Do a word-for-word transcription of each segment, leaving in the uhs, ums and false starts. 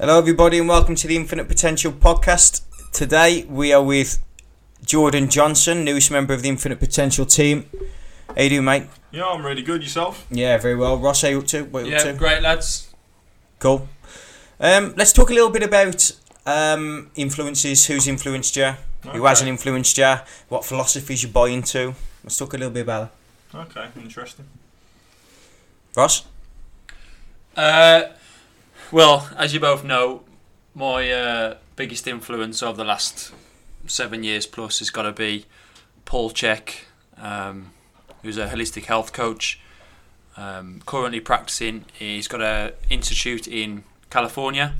Hello everybody and welcome to the Infinite Potential podcast. Today we are with Jordan Johnson, newest member of the Infinite Potential team. How you doing, mate? Yeah, I'm really good. Yourself? Yeah, very well. Ross, how you up to? What you yeah, up to? Great lads. Cool. Um, let's talk a little bit about um, influences, who's influenced you, Okay. who hasn't influenced you, what philosophies you buy into. Let's talk a little bit about it. Okay, interesting. Ross? Uh, well, as you both know, my uh, biggest influence over the last seven years plus has got to be Paul Chek, um, who's a holistic health coach. Um, currently practicing. He's got an institute in California.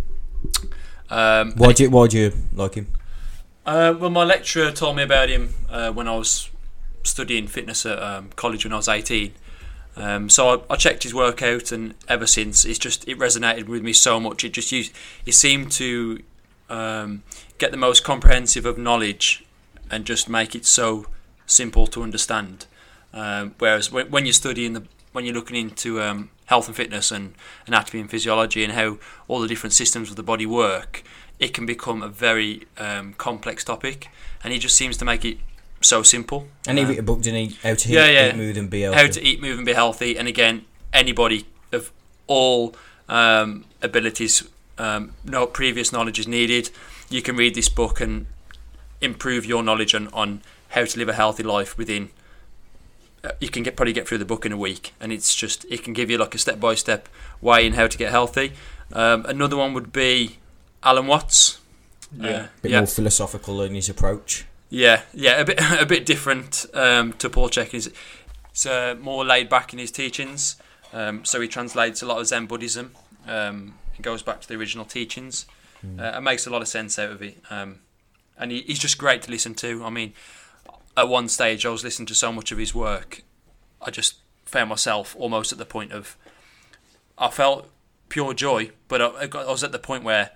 Um, Why do you, why do you like him? Uh, well, my lecturer told me about him uh, when I was studying fitness at um, college when I was eighteen. Um, so I, I checked his work out, and ever since it's just it resonated with me so much. It just used, it seemed to um, get the most comprehensive of knowledge and just make it so simple to understand. Um, whereas when, when you're studying the when you're looking into um, health and fitness and anatomy and physiology and how all the different systems of the body work, it can become a very um, complex topic, and he just seems to make it so simple. And he Um, wrote a book, didn't he? How to yeah, eat, yeah. eat, move and be healthy. How to eat, move and be healthy. And again, anybody of all um, abilities, um, no previous knowledge is needed. You can read this book and improve your knowledge on, on how to live a healthy life within you can get probably get through the book in a week, and it's just it can give you like a step by step way in how to get healthy. Um, another one would be Alan Watts. Yeah, uh, a bit yeah. more philosophical in his approach. Yeah, yeah, a bit a bit different um, to Paul Chek. He's, he's uh, more laid back in his teachings, um, so he translates a lot of Zen Buddhism. Um, he goes back to the original teachings mm. uh, and makes a lot of sense out of it. Um, and he, he's just great to listen to. I mean, at one stage I was listening to so much of his work, I just found myself almost at the point of, I felt pure joy, but I, I, got, I was at the point where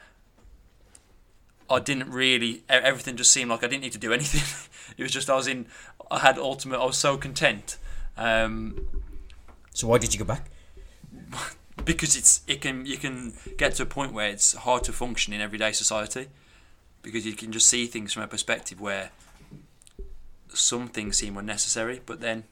I didn't really, everything just seemed like I didn't need to do anything. It was just I was in, I had ultimate, I was so content. Um, so why did you go back? Because it's it can you can get to a point where it's hard to function in everyday society, because you can just see things from a perspective where some things seem unnecessary, but then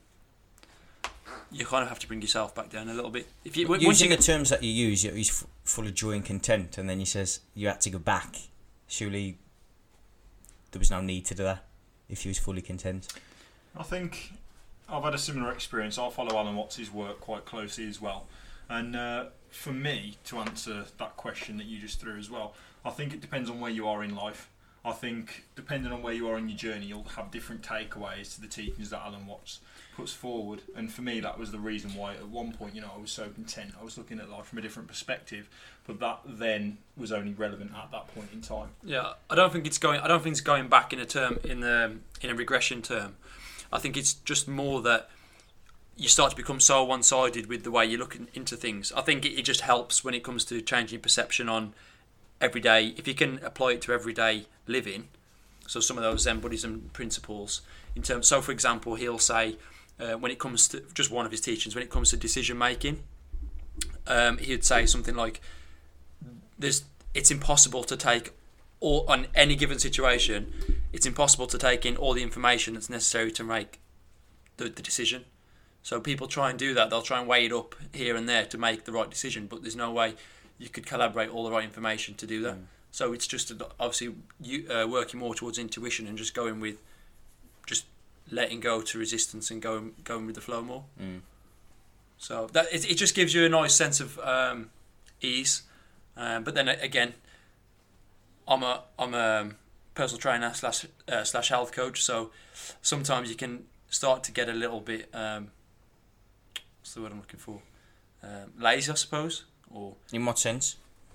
you kind of have to bring yourself back down a little bit. If you Using once you the get, terms that you use, he's f- full of joy and content, and then he says you had to go back. Surely there was no need to do that if he was fully content. I think I've had a similar experience. I follow Alan Watts' work quite closely as well. And uh, for me, to answer that question that you just threw as well, I think it depends on where you are in life. I think depending on where you are in your journey, you'll have different takeaways to the teachings that Alan Watts puts forward. And for me, that was the reason why at one point, you know, I was so content. I was looking at life from a different perspective, but that then was only relevant at that point in time. yeah, I don't think it's going. I don't think it's going back in a term in the in a regression term. I think it's just more that you start to become so one-sided with the way you look into things. I think it, it just helps when it comes to changing perception on everyday. If you can apply it to everyday living, so some of those Zen Buddhism principles in terms. So, for example, he'll say uh, when it comes to just one of his teachings, when it comes to decision making, um, he'd say something like, "There's it's impossible to take all on any given situation. It's impossible to take in all the information that's necessary to make the, the decision." So people try and do that. They'll try and weigh it up here and there to make the right decision, but there's no way you could collaborate all the right information to do that. Mm. So it's just obviously you, uh, working more towards intuition and just going with, just letting go to resistance and going going with the flow more. Mm. So that it, it just gives you a nice sense of um, ease. Um, but then again, I'm a I'm a personal trainer slash uh, slash health coach. So sometimes you can start to get a little bit um, what's the word I'm looking for? Um, lazy, I suppose. Or in what sense?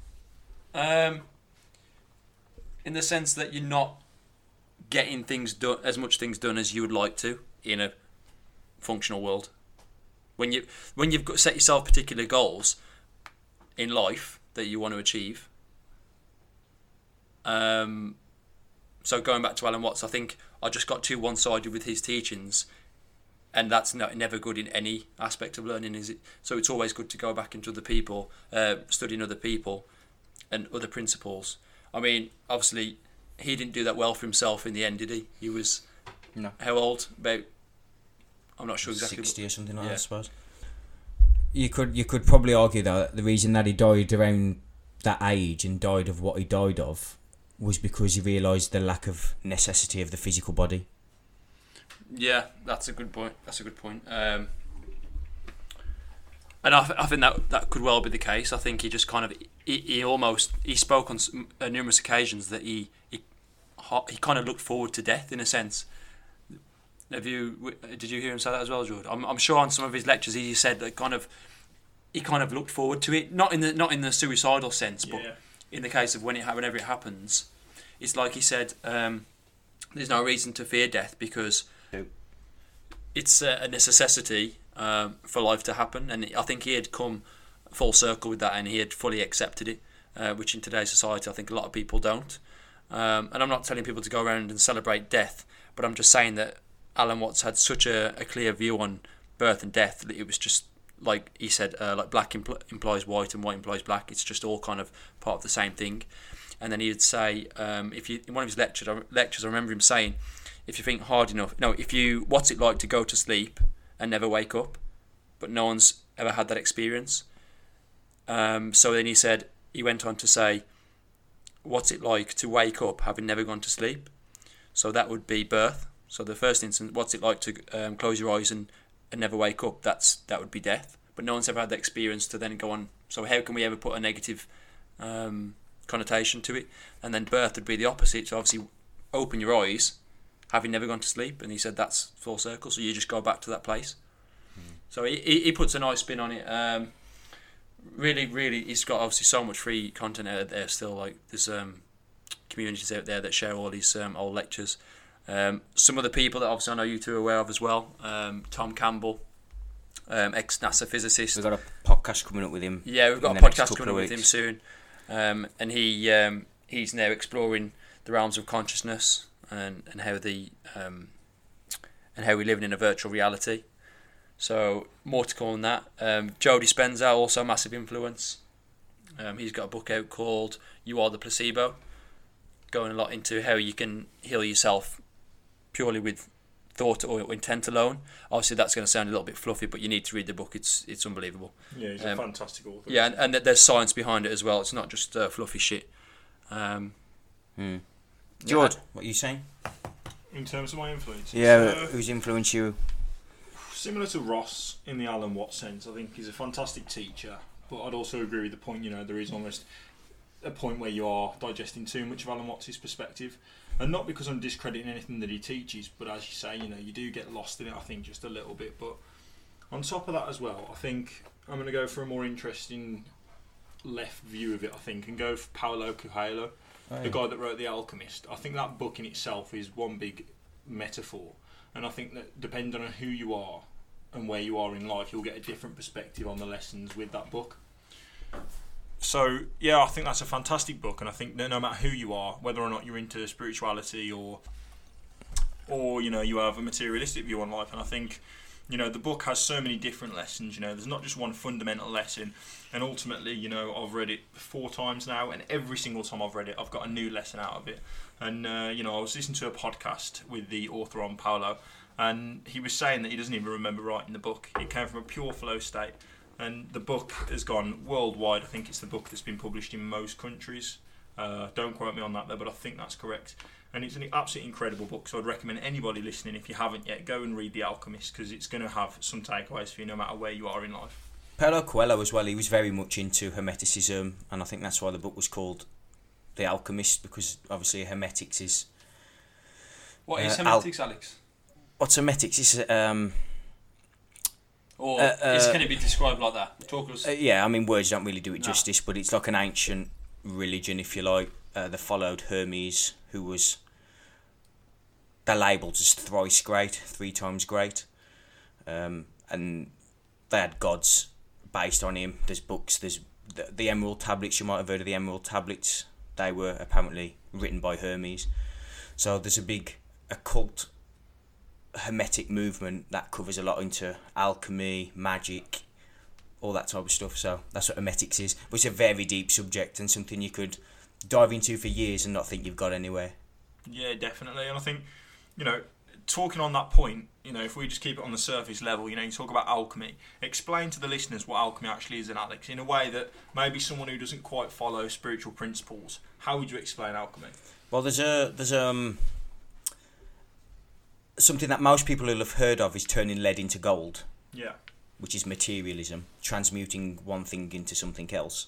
Um, in the sense that you're not getting things done as much things done as you would like to in a functional world. When you when you've got set yourself particular goals in life that you want to achieve. Um, so going back to Alan Watts, I think I just got too one-sided with his teachings, and that's not, never good in any aspect of learning, is it? So it's always good to go back into other people, uh, studying other people, and other principles. I mean, obviously, he didn't do that well for himself in the end, did he? He was No. how old? About I'm not sure exactly. sixty but, or something like yeah. that, I suppose. You could you could probably argue that the reason that he died around that age and died of what he died of was because he realised the lack of necessity of the physical body. Yeah, that's a good point. That's a good point. Um, and I, th- I think that that could well be the case. I think he just kind of he, he almost he spoke on some, uh, numerous occasions that he, he he kind of looked forward to death in a sense. Have you did you hear him say that as well, George? I'm I'm sure on some of his lectures he said that kind of he kind of looked forward to it, not in the not in the suicidal sense, but Yeah. in the case of when it whenever it happens, it's like he said. Um, there's no reason to fear death because it's a, a necessity um, for life to happen, and I think he had come full circle with that, and he had fully accepted it, uh, which in today's society I think a lot of people don't. Um, and I'm not telling people to go around and celebrate death, but I'm just saying that Alan Watts had such a, a clear view on birth and death that it was just like he said, uh, like black impl- implies white and white implies black. It's just all kind of part of the same thing. And then he would say, um, if you in one of his lectures, lectures, I remember him saying, if you think hard enough, no, if you, what's it like to go to sleep and never wake up? But no one's ever had that experience. Um, so then he said, he went on to say, what's it like to wake up having never gone to sleep? So that would be birth. So the first instance, what's it like to um, close your eyes and, and never wake up? That's that would be death. But no one's ever had the experience to then go on. So how can we ever put a negative um, connotation to it? And then birth would be the opposite. So obviously, open your eyes, having never gone to sleep. And he said that's full circle. So you just go back to that place. Mm. So he he puts a nice spin on it. Um, really, really, he's got obviously so much free content out there still. Like there's um, communities out there that share all these um, old lectures. Um, some of the people that obviously I know you two are aware of as well. Um, Tom Campbell, um, ex-NASA physicist. We've got a podcast coming up with him. Yeah, we've got in a the next podcast couple coming of up with weeks. him soon. Um, and he um, he's now exploring the realms of consciousness and, and how the um, and how we live in a virtual reality. So more to come on that. Um, Joe Dispenza, also a massive influence. Um, he's got a book out called You Are the Placebo, going a lot into how you can heal yourself purely with thought or intent alone. Obviously that's going to sound a little bit fluffy, but you need to read the book. It's it's unbelievable. Yeah, he's Um, a fantastic author. Yeah, and, and there's science behind it as well. It's not just uh, fluffy shit. Um, Hmm. George, what are you saying? In terms of my influence, Yeah, uh, who's influenced you? similar to Ross in the Alan Watts sense. I think he's a fantastic teacher, but I'd also agree with the point, you know, there is almost a point where you are digesting too much of Alan Watts' perspective. And not because I'm discrediting anything that he teaches, but as you say, you know, you do get lost in it, I think, just a little bit. But on top of that as well, I think I'm going to go for a more interesting left view of it, I think, and go for Paulo Coelho, Oh, the yeah. guy that wrote The Alchemist. I think that book in itself is one big metaphor. And I think that depending on who you are and where you are in life, you'll get a different perspective on the lessons with that book. So, yeah, I think that's a fantastic book, and I think that no matter who you are, whether or not you're into spirituality or, or you know, you have a materialistic view on life, and I think, you know, the book has so many different lessons, you know, there's not just one fundamental lesson, and ultimately, you know, I've read it four times now, and every single time I've read it, I've got a new lesson out of it. And, uh, you know, I was listening to a podcast with the author on Paulo, and he was saying that he doesn't even remember writing the book. It came from a pure flow state. And the book has gone worldwide. I think it's the book that's been published in most countries. Uh, don't quote me on that though, but I think that's correct. And it's an absolutely incredible book. So I'd recommend anybody listening, if you haven't yet, go and read The Alchemist, because it's going to have some takeaways for you no matter where you are in life. Paulo Coelho as well, he was very much into Hermeticism, and I think that's why the book was called The Alchemist, because obviously Hermetics is... what is Uh, hermetics, Alex? What's Hermetics? Is um, Or uh, uh, is, can it be described like that? Talk us. uh, yeah, I mean, words don't really do it No. justice, but it's like an ancient religion, if you like. Uh, they followed Hermes, who was... They're labelled as thrice great, three times great. Um, and they had gods based on him. There's books, there's the, the Emerald Tablets, you might have heard of the Emerald Tablets. They were apparently written by Hermes. So there's a big occult Hermetic movement that covers a lot into alchemy, magic, all that type of stuff. So that's what emetics is. But it's a very deep subject and something you could dive into for years and not think you've got anywhere. Yeah, definitely. And I think, you know, talking on that point, you know, if we just keep it on the surface level, you know, you talk about alchemy. Explain to the listeners what alchemy actually is, in Alex, in a way that maybe someone who doesn't quite follow spiritual principles. How would you explain alchemy? Well, there's a there's um something that most people will have heard of is turning lead into gold. Yeah. Which is materialism, transmuting one thing into something else.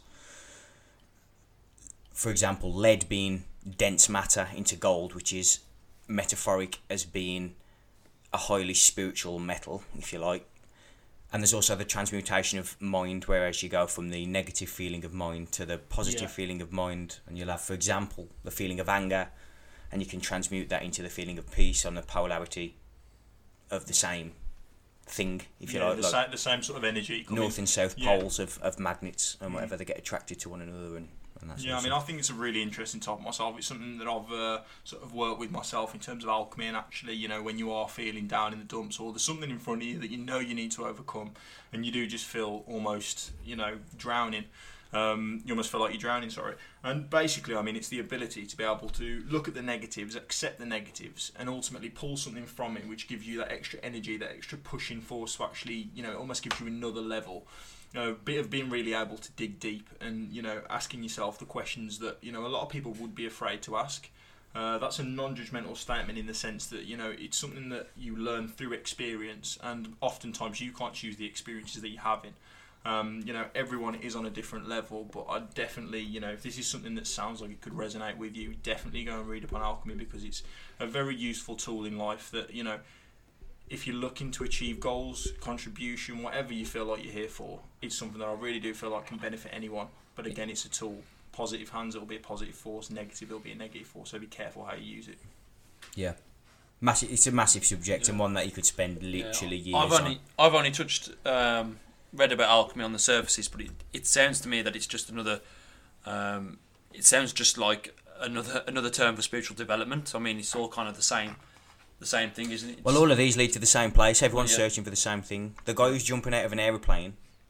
For example, lead being dense matter into gold, which is metaphoric as being a highly spiritual metal, if you like. And there's also the transmutation of mind, whereas you go from the negative feeling of mind to the positive Yeah. feeling of mind. And you'll have, for example, the feeling of anger, and you can transmute that into the feeling of peace on the polarity of the same thing, if you yeah, like. the, like same, the same sort of energy. coming- north and south Yeah. poles of, of magnets and whatever, they get attracted to one another and, and that sort Yeah, of I mean, stuff. I think it's a really interesting topic myself. It's something that I've uh, sort of worked with myself in terms of alchemy, and actually, you know, when you are feeling down in the dumps or there's something in front of you that you know you need to overcome, and you do just feel almost, you know, drowning. Um, you almost feel like you're drowning, sorry. And basically, I mean, it's the ability to be able to look at the negatives, accept the negatives, and ultimately pull something from it which gives you that extra energy, that extra pushing force to actually, you know, it almost gives you another level. You know, a bit of being really able to dig deep and, you know, asking yourself the questions that, you know, a lot of people would be afraid to ask. Uh, that's a non-judgmental statement in the sense that, you know, it's something that you learn through experience, and oftentimes you can't choose the experiences that you're having. Um, you know, everyone is on a different level, but I definitely, you know, if this is something that sounds like it could resonate with you, definitely go and read up on alchemy, because it's a very useful tool in life that, you know, if you're looking to achieve goals, contribution, whatever you feel like you're here for, it's something that I really do feel like can benefit anyone. But again, it's a tool. Positive hands, it'll be a positive force. Negative, it'll be a negative force. So be careful how you use it. Yeah. Massive, it's a massive subject, Yeah. and one that you could spend literally Yeah. years I've only on. I've only touched um, read about alchemy on the surfaces, but it, it sounds to me that it's just another. Um, it sounds just like another another term for spiritual development. I mean, it's all kind of the same, the same thing, isn't it? It's, Well, all of these lead to the same place. Everyone's Yeah. searching for the same thing. The guy who's jumping out of an aeroplane,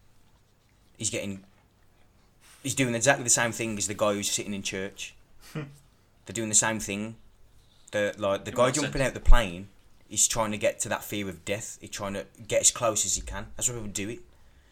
he's getting, he's doing exactly the same thing as the guy who's sitting in church. They're doing the same thing. The like the In guy what jumping sense? out the plane is trying to get to that fear of death. He's trying to get as close as he can. That's why people do it.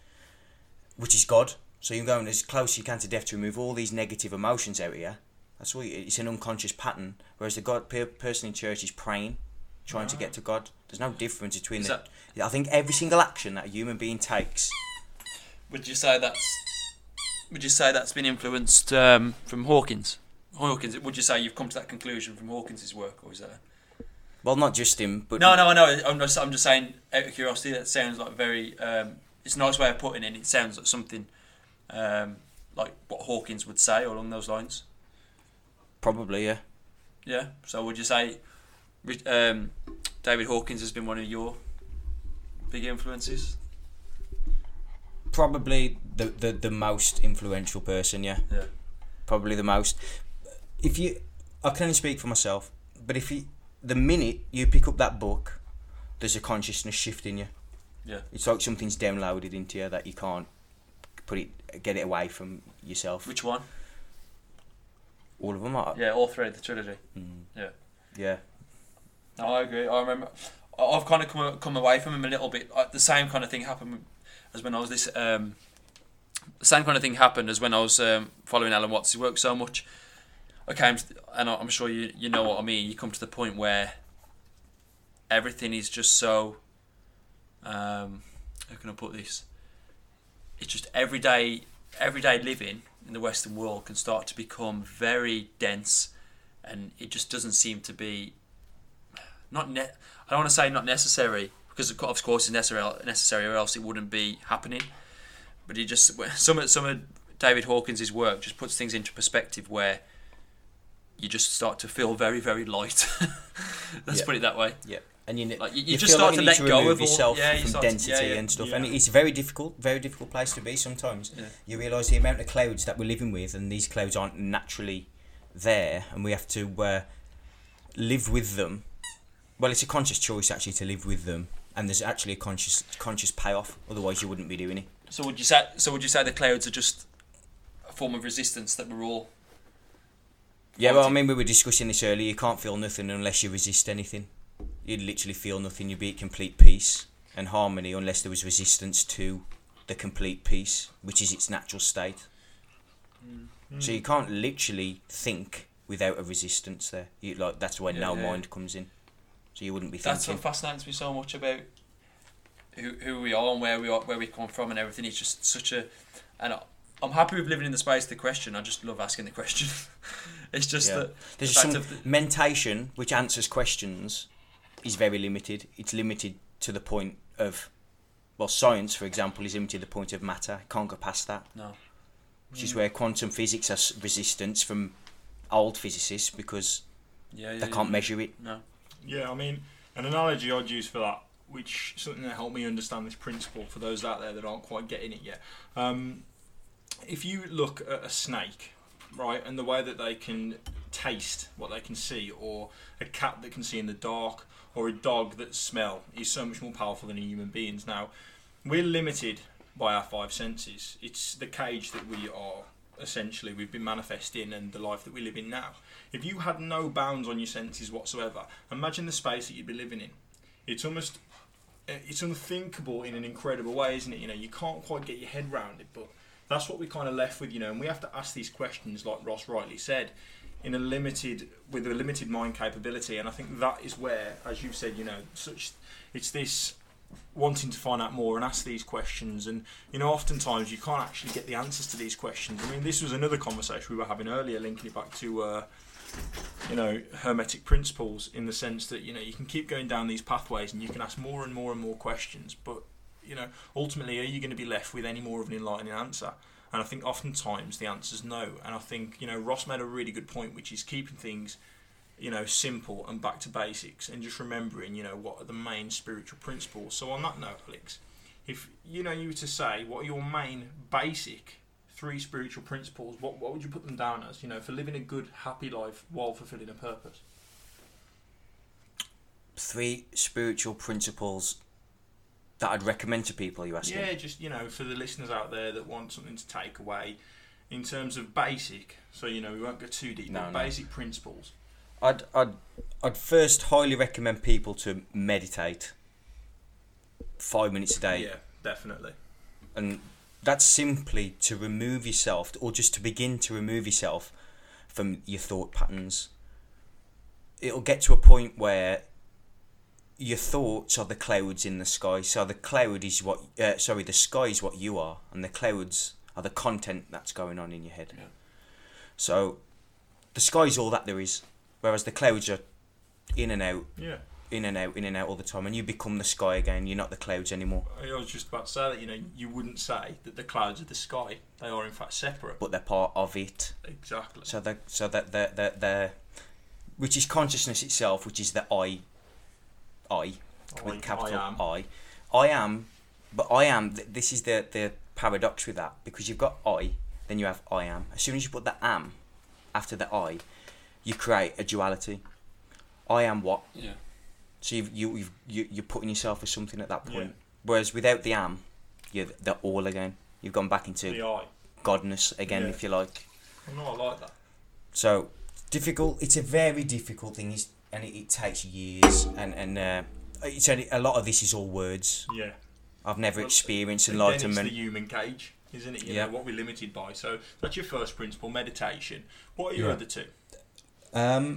Which is God. So you're going as close as you can to death to remove all these negative emotions out of you. That's why it's an unconscious pattern. Whereas the God per- person in church is praying, trying to get to God. There's no difference between Is the. that- I think every single action that a human being takes. Would you say that's? Would you say that's been influenced um, from Hawkins? Hawkins. Would you say you've come to that conclusion from Hawkins' work, or is that? Well, not just him, but No, no, I know. I'm just, I'm just saying, out of curiosity, that sounds like very. Um, it's a nice way of putting it. It sounds like something um, like what Hawkins would say, or along those lines. probably yeah. Yeah. So would you say um, David Hawkins has been one of your big influences? Probably the, the, the most influential person, yeah. Yeah. Probably the most. If you, I can only speak for myself, but if you, the minute you pick up that book, there's a consciousness shift in you. Yeah. It's like something's downloaded into you that you can't put it, get it away from yourself. Which one? All of them are. Yeah, all three of the trilogy. Mm. Yeah. Yeah. No, I agree. I remember. I- I've kind of come come away from him a little bit. Uh, The same kind of thing happened as when I was this. Um, the same kind of thing happened as when I was um, following Alan Watts' work so much. I came, to, and I'm sure you you know what I mean. You come to the point where everything is just so. Um, how can I put this? It's just everyday everyday living in the Western world can start to become very dense, and it just doesn't seem to be. Not ne- I don't want to say not necessary, because of course it's necessary, necessary, or else it wouldn't be happening. But he just some of some of David Hawkins' work just puts things into perspective where you just start to feel very very light. Let's Yeah. put it that way. Yeah. And you, Like, you- you, you just feel start like you to need let to go remove of all- yourself yeah, you from start to- density yeah, yeah. and stuff, Yeah. and it's a very difficult, very difficult place to be sometimes. Yeah. You realise the amount of clouds that we're living with, and these clouds aren't naturally there, and we have to uh, live with them. Well, it's a conscious choice actually to live with them, and there's actually a conscious conscious payoff. Otherwise, you wouldn't be doing it. So would you say? So would you say the clouds are just a form of resistance that we're all? Yeah, well, I mean, we were discussing this earlier. You can't feel nothing unless you resist anything. You'd literally feel nothing. You'd be at complete peace and harmony unless there was resistance to the complete peace, which is its natural state. Mm. So you can't literally think without a resistance there. You, like that's where Yeah, no yeah. mind comes in. So you wouldn't be That's thinking. what fascinates me so much about who who we are and where we are, where we come from, and everything. It's just such a, and I, I'm happy with living in the space of the question. I just love asking the question. It's just Yeah. that There's the fact some of the, mentation which answers questions is very limited. It's limited to the point of, well, science, for example, is limited to the point of matter. It can't go past that. no. Which is where quantum physics has resistance from old physicists because Yeah, yeah, they yeah, can't yeah. measure it. No. Yeah, I mean, an analogy I'd use for that, which something that helped me understand this principle for those out there that aren't quite getting it yet. Um, if you look at a snake, right, and the way that they can taste what they can see, or a cat that can see in the dark, or a dog that smell, is so much more powerful than human beings. Now, we're limited by our five senses. It's the cage that we are essentially we've been manifest in, and the life that we live in now. If you had no bounds on your senses whatsoever, imagine the space that you'd be living in. It's almost it's unthinkable in an incredible way, isn't it? You know, you can't quite get your head round it, but that's what we're kind of left with, you know, and we have to ask these questions, like Ross rightly said, in a limited with a limited mind capability. And I think that is where, as you've said, you know, such it's this wanting to find out more and ask these questions. And you know, oftentimes you can't actually get the answers to these questions. I mean, this was another conversation we were having earlier, linking it back to uh, you know, hermetic principles, in the sense that, you know, you can keep going down these pathways and you can ask more and more and more questions, but you know, ultimately, are you going to be left with any more of an enlightening answer? And I think oftentimes the answer's no. And I think, you know, Ross made a really good point, which is keeping things, you know, simple and back to basics, and just remembering, you know, what are the main spiritual principles. So on that note, Alex, if, you know, you were to say, what are your main basic three spiritual principles, what, what would you put them down as, you know, for living a good, happy life while fulfilling a purpose? Three spiritual principles that I'd recommend to people, you asking? Yeah, just, you know, for the listeners out there that want something to take away in terms of basic, so, you know, we won't go too deep, No, but no. basic principles. I'd, I'd, I'd first highly recommend people to meditate five minutes a day. Yeah, definitely. And that's simply to remove yourself, or just to begin to remove yourself from your thought patterns. It'll get to a point where your thoughts are the clouds in the sky. So the cloud is what, uh, sorry, the sky is what you are, and the clouds are the content that's going on in your head. Yeah. So the sky is all that there is, whereas the clouds are in and out, Yeah. in and out, in and out all the time, and you become the sky again. You're not the clouds anymore, I was just about to say that, you know, you wouldn't say that the clouds are the sky. They are in fact separate. but they're part of it. Exactly. So that, so that they're, they're, they're, which is consciousness itself, which is the I, I, with I- capital I am. I. I am, but I am, th- this is the, the paradox with that, because you've got I, then you have I am. As soon as you put the am after the I, you create a duality. I am what? Yeah. So you've, you, you've, you, you're putting yourself as something at that point. Yeah. Whereas without the am, you're the all again. You've gone back into The eye. godness again, Yeah. if you like. Oh, no, I like that. So difficult. It's a very difficult thing, it's, and it, it takes years. And and uh, it's only, a lot of this is all words. Yeah. I've never Well, experienced Again, enlightenment. it's the human cage, isn't it? You Yeah. know, what we're limited by. So that's your first principle, meditation. What are your Yeah. other two? Um,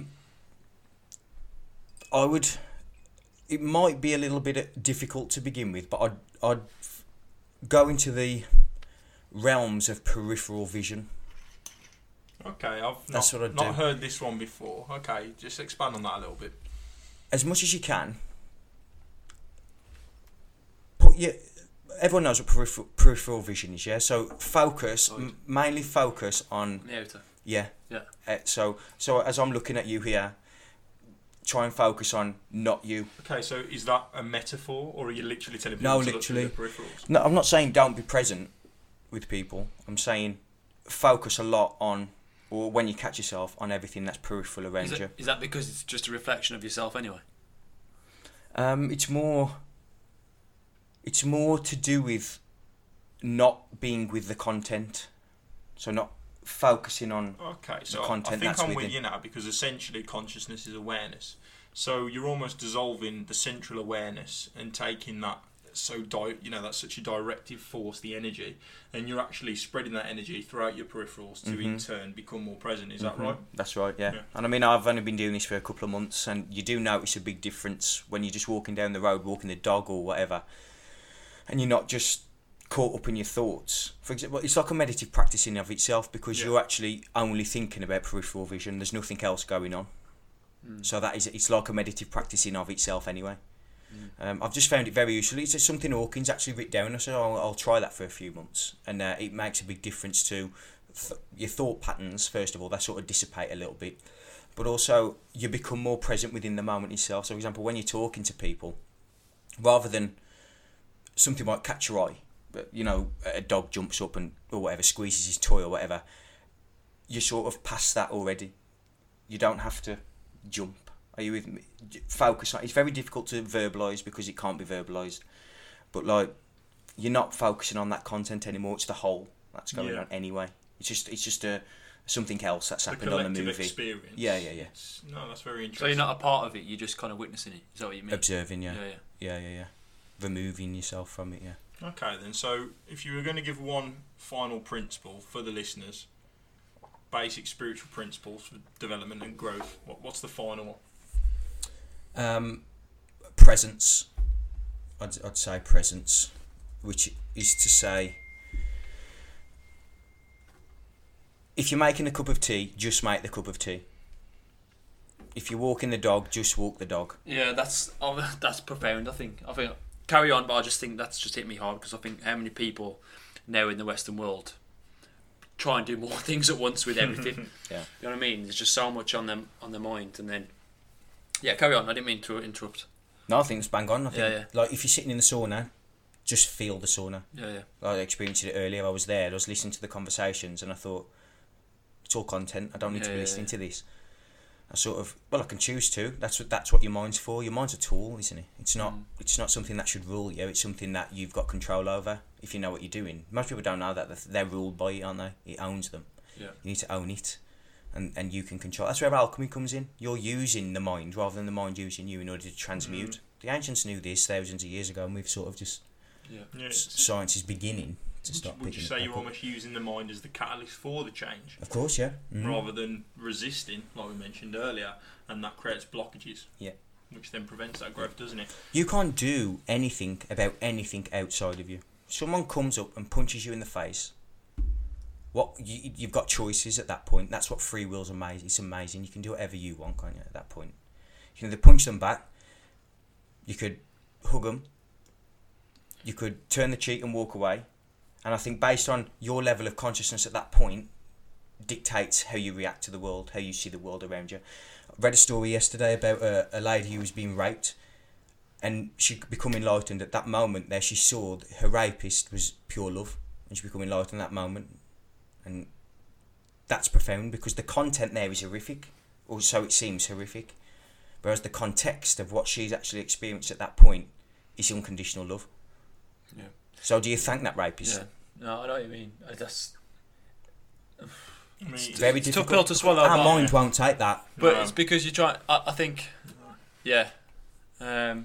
I would. It might be a little bit difficult to begin with, but I'd I'd go into the realms of peripheral vision. Okay, I've That's not, what I not do. heard this one before. Okay, just expand on that a little bit. As much as you can. Put your. Everyone knows what peripheral, peripheral vision is, yeah. So focus, m- mainly focus on The outer. yeah. Yeah. Uh, so so as I'm looking at you here, try and focus on not you. Okay, so is that a metaphor, or are you literally telling people No, to look through literally. the peripherals? No, I'm not saying don't be present with people. I'm saying focus a lot on, or when you catch yourself, on everything that's peripheral around Is, you. it, is that because it's just a reflection of yourself anyway? Um, it's more. It's more to do with not being with the content, so not focusing on Okay, so the I- content I think that's I'm with within. you now, because essentially consciousness is awareness. So you're almost dissolving the central awareness and taking that so di- you know that's such a directive force, the energy, and you're actually spreading that energy throughout your peripherals to in Mhm. turn become more present. Is that Mhm. right? That's right, yeah. Yeah. And I mean, I've only been doing this for a couple of months, and you do notice a big difference when you're just walking down the road, walking the dog or whatever, and you're not just caught up in your thoughts. For example, it's like a meditative practice in of itself, because Yeah. you're actually only thinking about peripheral vision. There's nothing else going on. Mm. So that is, it's like a meditative practice in of itself anyway. Um, I've just found it very useful. It's something Hawkins actually written down. I said, oh, I'll try that for a few months, and uh, it makes a big difference to th- your thought patterns. First of all, they sort of dissipate a little bit, but also you become more present within the moment itself. So, for example, when you're talking to people, rather than something might catch your eye, but you know, a dog jumps up and or whatever, squeezes his toy or whatever, you're sort of past that already. You don't have to jump. Are you with me? Focus on. It's very difficult to verbalise because it can't be verbalised. But like, you're not focusing on that content anymore. It's the whole that's going Yeah. on anyway. It's just it's just a something else that's The happened on the collective movie. experience. Yeah, yeah, yeah. It's- no, that's very So interesting. you're not a part of it. You're just kind of witnessing it. Is that what you mean? Observing, yeah. Yeah, yeah. yeah, yeah, yeah. Removing yourself from it, yeah. Okay, then. So, if you were going to give one final principle for the listeners, basic spiritual principles for development and growth, what, what's the final one? Um, presence. I'd, I'd say presence, which is to say, if you're making a cup of tea, just make the cup of tea. If you're walking the dog, just walk the dog. Yeah, that's oh, that's profound. I think. I think carry on, but I just think that's just hit me hard because I think how many people now in the Western world try and do more things at once with everything. Yeah. You know what I mean? There's just so much on them on their mind, and then yeah, carry on. I didn't mean to interrupt. No, I think it's bang on. I think, Yeah, yeah. like, if you're sitting in the sauna, just feel the sauna. Yeah, yeah. I experienced it earlier. I was there. I was listening to the conversations, and I thought, it's all content. I don't need Yeah, to be yeah, listening yeah. to this. I sort of, well, I can choose to. That's what that's what your mind's for. Your mind's a tool, isn't it? It's not. Mm. It's not something that should rule you. It's something that you've got control over if you know what you're doing. Most people don't know that they're- they're ruled by it, aren't they? It owns them. Yeah. You need to own it, and and you can control. That's where alchemy comes in. You're using the mind rather than the mind using you in order to transmute. Mm. The ancients knew this thousands of years ago, and we've sort of just Yeah. Yeah, s- it's- science is beginning to would, start. you, would you picking it say back you're up. almost using the mind as the catalyst for the change, Of course, yeah. Mhm. rather than resisting, like we mentioned earlier, and that creates blockages? Yeah. Which then prevents that growth, doesn't it? You can't do anything about anything outside of you. Someone comes up and punches you in the face. What you, you've got choices at that point. That's what free will's amazing. It's amazing. You can do whatever you want, can't you? At that point, you can either punch them back. You could hug them. You could turn the cheek and walk away. And I think based on your level of consciousness at that point, dictates how you react to the world, how you see the world around you. I read a story yesterday about a, a lady who was being raped, and she become enlightened at that moment. There, she saw that her rapist was pure love, and she become enlightened in that moment, and that's profound because the content there is horrific, or so it seems horrific, whereas the context of what she's actually experienced at that point is unconditional love. Yeah. So, do you thank that rapist? Yeah. No, I know what you mean. I just, I mean, It's it's- very it's a tough difficult. pill to swallow. Our but- mind won't take that. But No. it's because you try. I, I think, yeah. Um,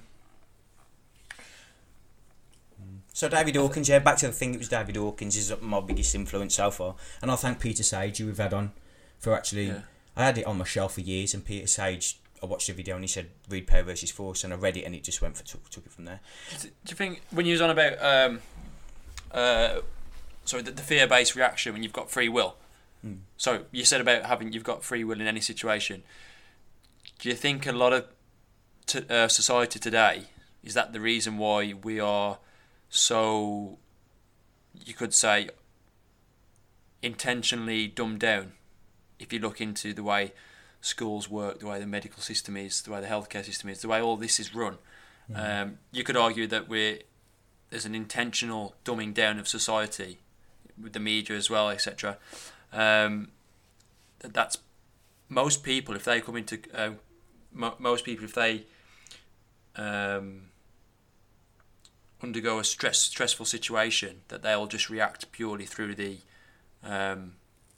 So David Hawkins, yeah, back to the thing. It was David Hawkins is my biggest influence so far, and I'll thank Peter Sage, who we've had on, for actually. yeah. I had it on my shelf for years, and Peter Sage, I watched the video and he said read Power versus Force, and I read it and it just went for took, took it from there. Do you think when you was on about um, uh, sorry, the, the fear-based reaction when you've got free will? Mm. So you said about having you've got free will in any situation. Do you think a lot of t- uh, society today is that the reason why we are so, you could say, intentionally dumbed down? If you look into the way schools work, the way the medical system is, the way the healthcare system is, the way all this is run, um, you could argue that we're there's an intentional dumbing down of society with the media as well, et cetera. Um, that that's most people if they come into uh, mo- most people if they um, undergo a stress stressful situation, that they'll just react purely through the um,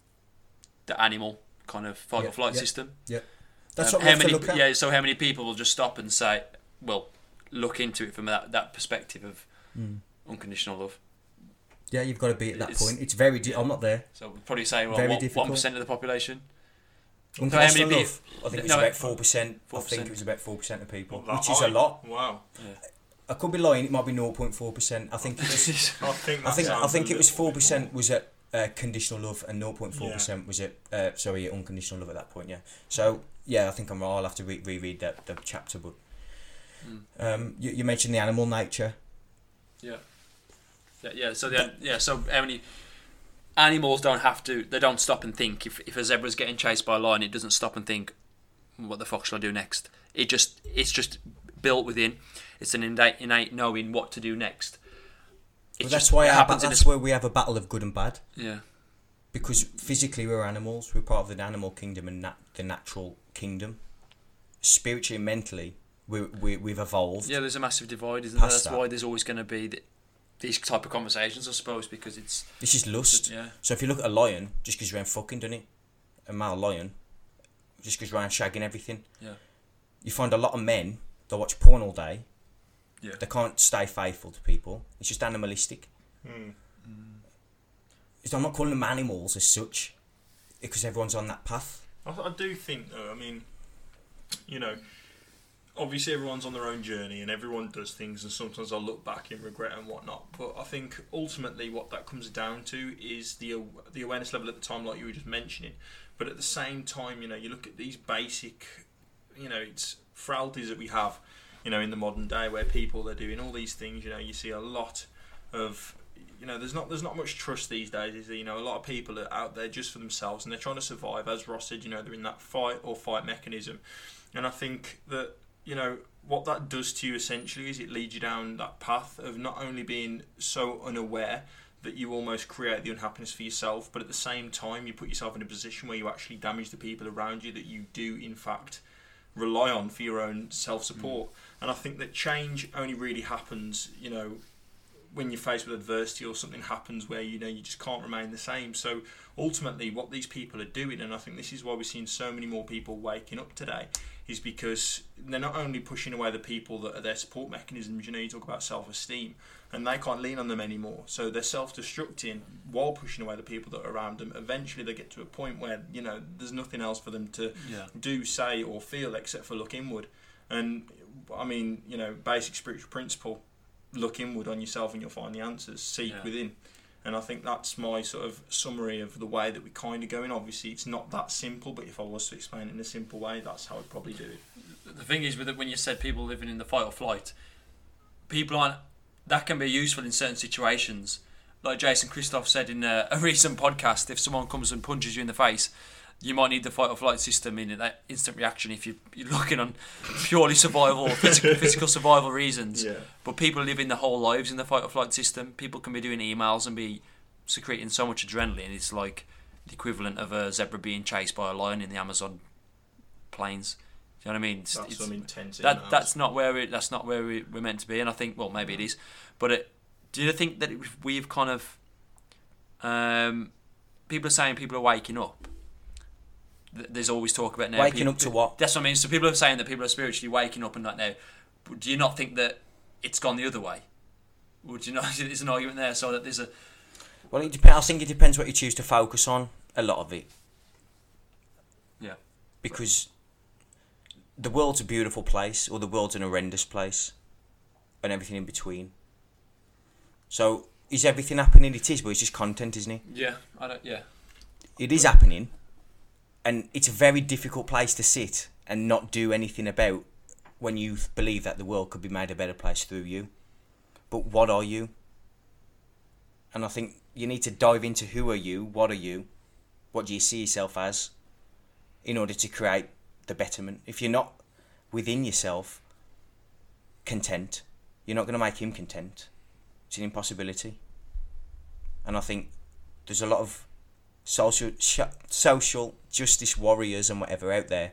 the animal kind of fight Yeah, or flight yeah. system. Yeah, that's Um, what we how have many, to look at. Yeah, so how many people will just stop and say, well, look into it from that, that perspective of Mm. unconditional love. Yeah, you've got to be at that It's- point. It's very. Di- I'm not there. So we'll probably say, well, Very what, difficult. one percent of the population? Unconditional many love. I think it was no, about four percent. I four think percent. it was about four percent of people, That which is high? a lot. Wow. I could be lying. It might be zero point four percent. I think it was. I think I that think I sounds think a it was little four bit percent more. was at uh, conditional love and zero point four percent was at uh, sorry unconditional love at that point. Yeah. So yeah, I think I'm right. I'll have to re- reread that the chapter, but Mm. um, you, you mentioned the animal nature. Yeah. Yeah, yeah. So the, yeah, so how many animals don't have to? They don't stop and think. If if a zebra's getting chased by a lion, it doesn't stop and think, what the fuck shall I do next? It just it's just built within. It's an innate innate knowing what to do next. It Well, that's just why our, happens ba- in a that's s- where we have a battle of good and bad. Yeah. Because physically we're animals. We're part of the animal kingdom and nat- the natural kingdom. Spiritually and mentally, we we we've evolved. Yeah, there's a massive divide, isn't there? Past That's that. why there's always going to be the, these type of conversations, I suppose, because it's This is lust. yeah, So if you look at a lion, just because you're around fucking, doesn't it? A male lion, just because you're around shagging everything. yeah, You find a lot of men that watch porn all day. Yeah. They can't stay faithful to people. It's just animalistic. Hmm. So I'm not calling them animals as such, because everyone's on that path. I, I do think, though, I mean, you know, obviously everyone's on their own journey and everyone does things, and sometimes I'll look back in regret and whatnot. But I think ultimately what that comes down to is the aw- the awareness level at the time, like you were just mentioning. But at the same time, you know, you look at these basic, you know, it's frailties that we have, you know, in the modern day where people are doing all these things. You know, you see a lot of. You know, there's not there's not much trust these days. Is there? You know, a lot of people are out there just for themselves, and they're trying to survive. As Ross said, you know, they're in that fight or fight mechanism, and I think that you know what that does to you essentially is it leads you down that path of not only being so unaware that you almost create the unhappiness for yourself, but at the same time you put yourself in a position where you actually damage the people around you that you do in fact rely on for your own self-support. Mm. And I think that change only really happens, you know, when you're faced with adversity or something happens where you know you just can't remain the same. So ultimately what these people are doing, and I think this is why we're seeing so many more people waking up today, is because they're not only pushing away the people that are their support mechanisms. You know, you talk about self-esteem, and they can't lean on them anymore, so they're self-destructing while pushing away the people that are around them. Eventually they get to a point where you know there's nothing else for them to yeah, do, say or feel except for look inward. And I mean, you know, basic spiritual principle, look inward on yourself and you'll find the answers. Seek Yeah. within. And I think that's my sort of summary of the way that we kind of go in. Obviously it's not that simple, but if I was to explain it in a simple way, that's how I'd probably do it. the thing is with it, when you said people living in the fight or flight, people aren't. That can be useful in certain situations. Like Jason Christoph said in a, a recent podcast, if someone comes and punches you in the face, you might need the fight or flight system in that instant reaction if you, you're looking on purely survival, physical, physical survival reasons. Yeah. But people living their whole lives in the fight or flight system. People can be doing emails and be secreting so much adrenaline. It's like the equivalent of a zebra being chased by a lion in the Amazon plains. Do you know what I mean? It's, That's it's, some intense that emails. that's not where it that's not where we, we're meant to be, and I think well maybe it is, but it, do you think that it, we've kind of um, people are saying people are waking up. Th- There's always talk about now Waking people, up to what? That's what I mean. So people are saying that people are spiritually waking up and not now. But do you not think that it's gone the other way? Would you not? There's an argument there, so that there's a Well, it depends. I think it depends what you choose to focus on. A lot of it, yeah because the world's a beautiful place, or the world's an horrendous place, and everything in between. So, is everything happening? It is, but it's just content, isn't it? yeah I don't yeah It is happening, and it's a very difficult place to sit and not do anything about when you believe that the world could be made a better place through you. But what are you? And I think you need to dive into who are you, what are you, what do you see yourself as, in order to create the betterment. If you're not within yourself content, you're not going to make him content. It's an impossibility. And I think there's a lot of social sh- social justice warriors and whatever out there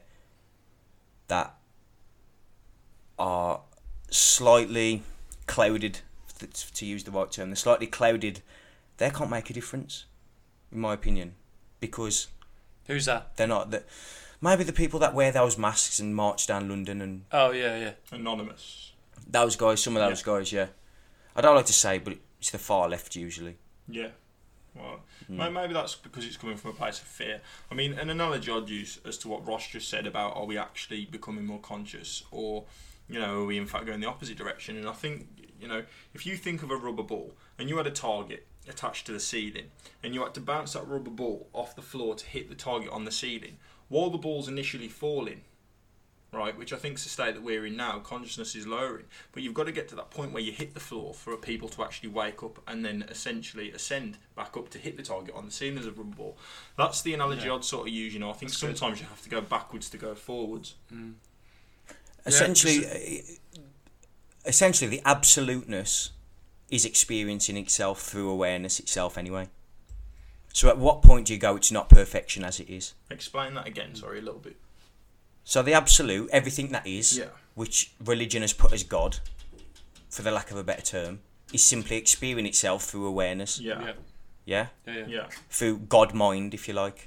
that are slightly clouded that's, to use the right term, the slightly clouded, they can't make a difference, in my opinion, because Who's that? they're not the maybe the people that wear those masks and march down London and Oh yeah, yeah. Anonymous. those guys, some of those Yeah. guys, yeah. I don't like to say, but it's the far left usually. Yeah. Well, Mm. may- maybe that's because it's coming from a place of fear. I mean, an analogy I'd use as to what Ross just said about are we actually becoming more conscious, or, you know, are we in fact going the opposite direction? And I think, you know, if you think of a rubber ball and you had a target attached to the ceiling and you had to bounce that rubber ball off the floor to hit the target on the ceiling, while the ball's initially falling, right, which I think is the state that we're in now, consciousness is lowering, but you've got to get to that point where you hit the floor for people to actually wake up and then essentially ascend back up to hit the target on the ceiling as a rubber ball. That's the analogy Yeah. I'd sort of use, you know. I think That's sometimes you have to go backwards to go forwards. Mm. Essentially, uh, essentially, the absoluteness is experiencing itself through awareness itself anyway. So at what point do you go, it's not perfection as it is? Explain that again, sorry, a little bit. So the absolute, everything that is, Yeah. which religion has put as God, for the lack of a better term, is simply experiencing itself through awareness. Yeah. Yeah. Yeah? Yeah. Yeah. Yeah. Through God mind, if you like.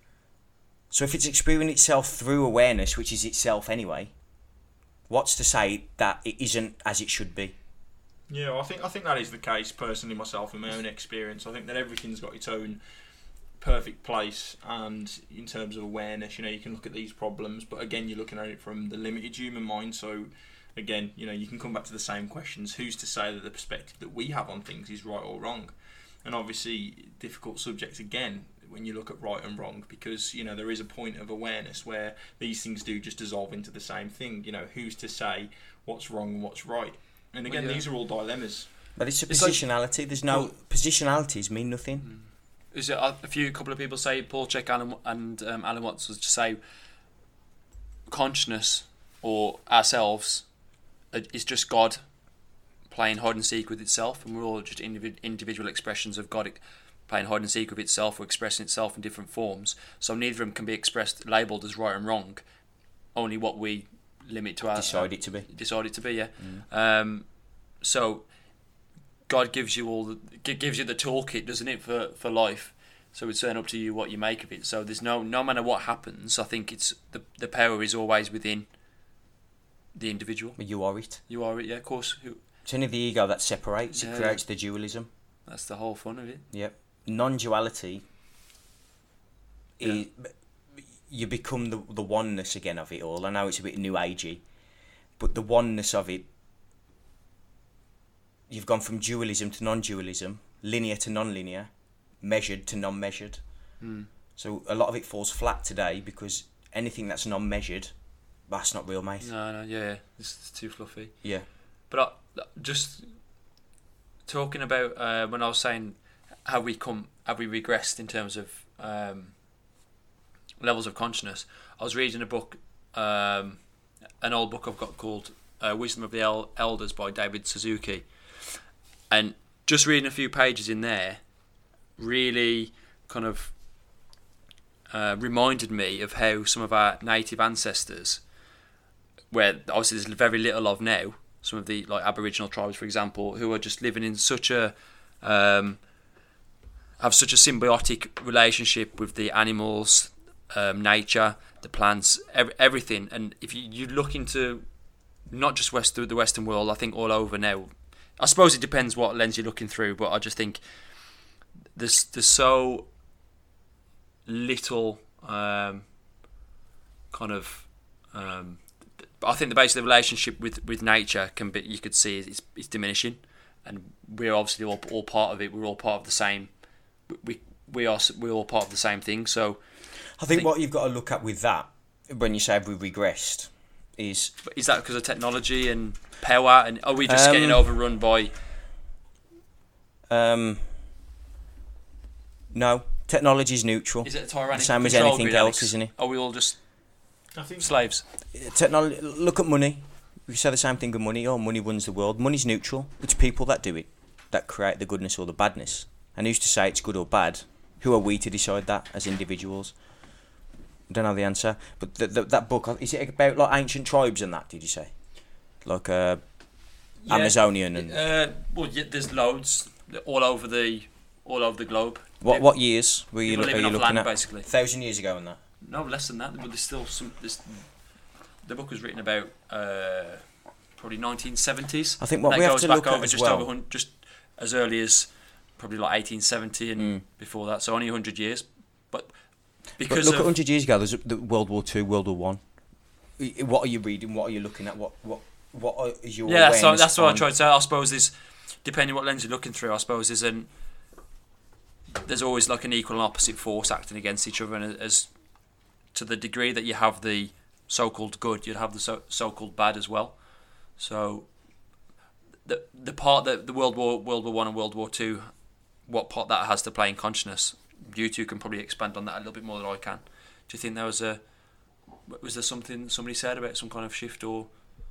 So if it's experiencing itself through awareness, which is itself anyway, what's to say that it isn't as it should be? Yeah, well, I think I think that is the case personally myself in my own experience. I think that everything's got its own perfect place, and in terms of awareness, you know, you can look at these problems, but again, you're looking at it from the limited human mind. So again, you know, you can come back to the same questions. Who's to say that the perspective that we have on things is right or wrong? And obviously, difficult subject again when you look at right and wrong, because, you know, there is a point of awareness where these things do just dissolve into the same thing. You know, who's to say what's wrong and what's right? And again, Well, yeah. these are all dilemmas. But it's a It's like- positionality. There's no... Well- Positionalities mean nothing. Is it a, a few couple of people say Paul Check Alan, and um, Alan Watts was to say consciousness or ourselves uh, is just God playing hide and seek with itself, and we're all just individ- individual expressions of God playing hide and seek with itself or expressing itself in different forms. So neither of them can be expressed labelled as right and wrong. Only what we limit to our Decide it to be. decide it to be. Yeah. Um, so God gives you all the gi- gives you the toolkit, doesn't it, for, for life? So it's then up to you what you make of it. So there's no no matter what happens, I think it's the the power is always within the individual. But you are it. You are it, yeah, of course. Who, It's only the ego that separates. Yeah. It creates the dualism. that's the whole fun of it. Yep. Non-duality is... You become the the oneness again of it all. I know it's a bit new agey, but the oneness of it, you've gone from dualism to non-dualism, linear to non-linear, measured to non-measured. Mm. So a lot of it falls flat today because anything that's non-measured, that's not real, mate. No, no, yeah, yeah. It's, it's too fluffy. Yeah. But I, just talking about uh, when I was saying how we come, have we regressed in terms of um, levels of consciousness. I was reading a book, um, an old book I've got called uh, Wisdom of the El- Elders by David Suzuki, and just reading a few pages in there really kind of uh, reminded me of how some of our native ancestors, where obviously there's very little of now, some of the like Aboriginal tribes, for example, who are just living in such a um, have such a symbiotic relationship with the animals, um, nature, the plants, ev- everything. And if you, you look into not just west the Western world, I think all over now. I suppose it depends what lens you're looking through, but I just think there's there's so little um, kind of. Um, I think the basic relationship with, with nature can be, you could see it's, it's diminishing, and we're obviously all all part of it. We're all part of the same. We we are we're all part of the same thing. So I think, think- what you've got to look at with that, when you say we've regressed, is is that because of technology and power, and are we just Um, getting overrun by? um, no, technology is neutral. Is it a tyrannical Same as control anything grid, else, Alex? isn't it? Are we all just I think slaves? Technology. Look at money. We say the same thing with money. Oh, money runs the world. Money's neutral. It's people that do it, that create the goodness or the badness. And who's to say it's good or bad? Who are we to decide that as individuals? I don't know the answer. But the, the, that book, is it about like ancient tribes and that? Did you say? Like uh, Yeah. Amazonian and Uh, well, yeah, there's loads all over the all over the globe. what They- what years were you, people lo- are living you off looking land, at? basically. Thousand years ago and that. No, less than that. But there's still some. There's, the book was written about uh, probably nineteen seventies. I think what that we have goes to back look at over as just well- over hun- just as early as probably like eighteen seventy and Mm. before that. So only a hundred years, but But because look of at hundred years ago. There's the World War Two, World War One. What are you reading? What are you looking at? What what what are- is your yeah, so awareness that's what I on- tried to say. I suppose there's depending what lens you're looking through. I suppose there's an there's always like an equal and opposite force acting against each other, and as to the degree that you have the so-called good, you'd have the so, so-called bad as well. So the the part that the World War World War One and World War Two, what part that has to play in consciousness, you two can probably expand on that a little bit more than I can. Do you think there was a was there something somebody said about some kind of shift or?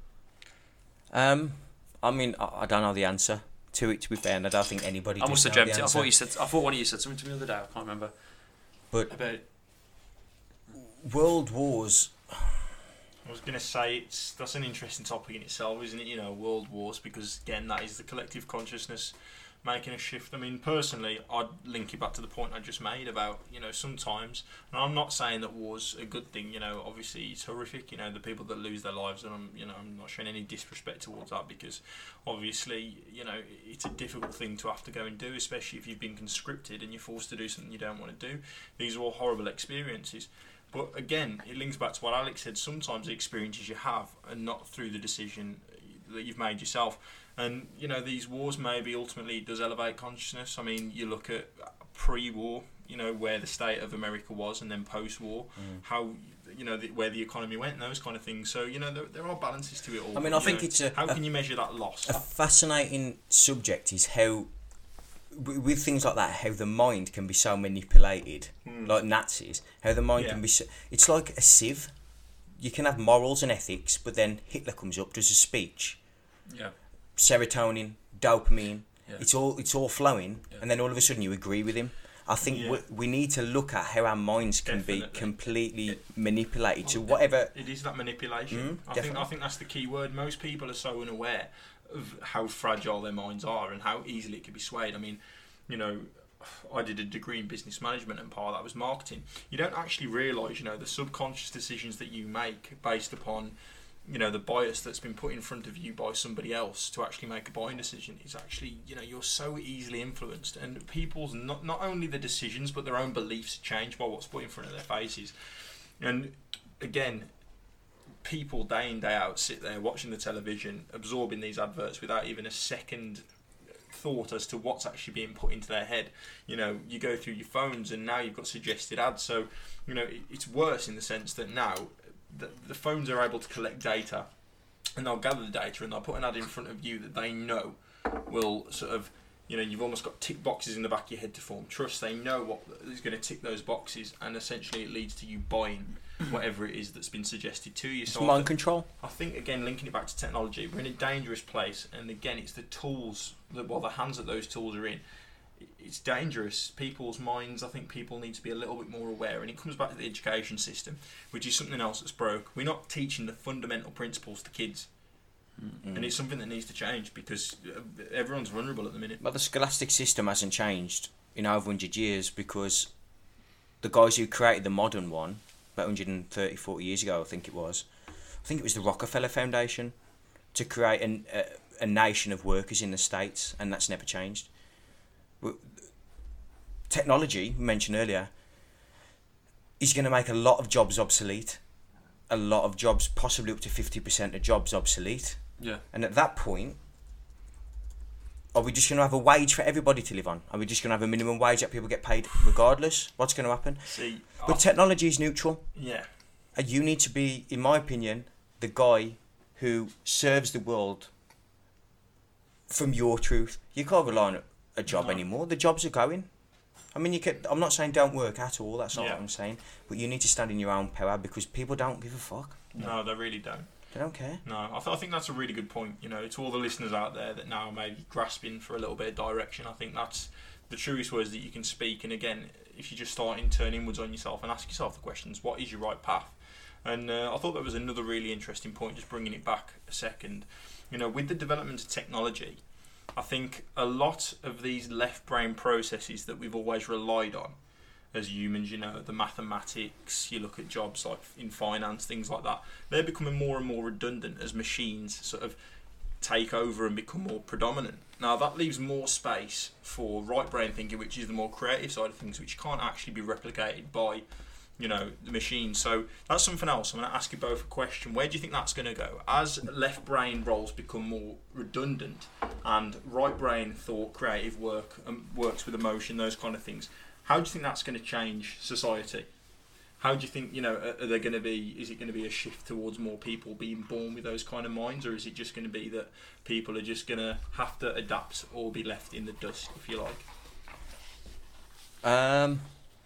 Um, I mean, I, I don't know the answer to it. To be fair, and I don't think anybody. I does must have know dreamt the it. I answer. thought you said. I thought one of you said something to me the other day. I can't remember. But About world wars. I was going to say it's that's an interesting topic in itself, isn't it? You know, world wars, because again, that is the collective consciousness making a shift. I mean, personally, I'd link it back to the point I just made about, you know, sometimes, and I'm not saying that war's a good thing. You know, obviously it's horrific. You know, the people that lose their lives, and I'm, you know, I'm not showing any disrespect towards that, because obviously, you know, it's a difficult thing to have to go and do, especially if you've been conscripted and you're forced to do something you don't want to do. These are all horrible experiences. But again, it links back to what Alex said. Sometimes the experiences you have are not through the decision that you've made yourself. And, you know, these wars maybe ultimately does elevate consciousness. I mean, you look at pre-war, you know, where the state of America was, and then post-war, Mm. how, you know, the, where the economy went and those kind of things. So, you know, there, there are balances to it all. I mean, I You think know, it's a- How a- can you measure that loss? A fascinating subject is how, w- with things like that, how the mind can be so manipulated, Hmm. like Nazis. How the mind Yeah. can be. So, it's like a sieve. You can have morals and ethics, but then Hitler comes up, does a speech, yeah, serotonin, dopamine. Yeah. It's all it's all flowing, Yeah. and then all of a sudden you agree with him. I think Yeah. we, we need to look at how our minds can be Definitely. completely manipulated to whatever. It is that manipulation. Mm, I think definitely. I think that's the key word. Most people are so unaware of how fragile their minds are and how easily it can be swayed. I mean, you know, I did a degree in business management, and part of that was marketing. You don't actually realise, you know, the subconscious decisions that you make based upon, you know, the bias that's been put in front of you by somebody else to actually make a buying decision is actually, you know, you're so easily influenced, and people's not not only the decisions but their own beliefs change by what's put in front of their faces. And again, people day in day out sit there watching the television, absorbing these adverts without even a second thought as to what's actually being put into their head. You know, you go through your phones and now you've got suggested ads. So, you know, it, it's worse in the sense that now the, the phones are able to collect data, and they'll gather the data and they'll put an ad in front of you that they know will sort of, you know, you've almost got tick boxes in the back of your head to form trust. They know what is going to tick those boxes, and essentially it leads to you buying whatever it is that's been suggested to you. It's So I mind th- control. I think, again, linking it back to technology, we're in a dangerous place, and again, it's the tools, that, well, the hands that those tools are in. It's dangerous. People's minds, I think people need to be a little bit more aware, and it comes back to the education system, which is something else that's broke. We're not teaching the fundamental principles to kids, Mm. and it's something that needs to change, because uh, everyone's vulnerable at the minute. But the scholastic system hasn't changed in over one hundred years, because the guys who created the modern one, about one hundred thirty, forty years ago, I think it was, I think it was the Rockefeller Foundation, to create an, a, a nation of workers in the States, and that's never changed. Technology, we mentioned earlier, is going to make a lot of jobs obsolete, a lot of jobs, possibly up to fifty percent of jobs obsolete. yeah. And at that point, are we just going to have a wage for everybody to live on? Are we just going to have a minimum wage that people get paid regardless? What's going to happen? See, But I- technology is neutral. yeah, And you need to be, in my opinion, the guy who serves the world from your truth. You can't rely on a, a job No. anymore. The jobs are going. I mean, you could, I'm not saying don't work at all. That's not Yeah. what I'm saying. But you need to stand in your own power, because people don't give a fuck. no, they really don't. They don't care. No, I, th- I think that's a really good point. You know, to all the listeners out there that now may be grasping for a little bit of direction, I think that's the truest words that you can speak. And again, if you just start in, turn inwards on yourself and ask yourself the questions: what is your right path? And uh, I thought that was another really interesting point, just bringing it back a second. You know, with the development of technology, I think a lot of these left brain processes that we've always relied on as humans, you know, the mathematics, you look at jobs like in finance, things like that, they're becoming more and more redundant as machines sort of take over and become more predominant. Now that leaves more space for right brain thinking, which is the more creative side of things, which can't actually be replicated by, you know, the machine. So that's something else. I'm going to ask you both a question. Where do you think that's going to go? As left brain roles become more redundant and right brain thought, creative work, um, works with emotion, those kind of things, how do you think that's going to change society? How do you think, you know, are, are there going to be, is it going to be a shift towards more people being born with those kind of minds, or is it just going to be that people are just going to have to adapt or be left in the dust, if you like? Um,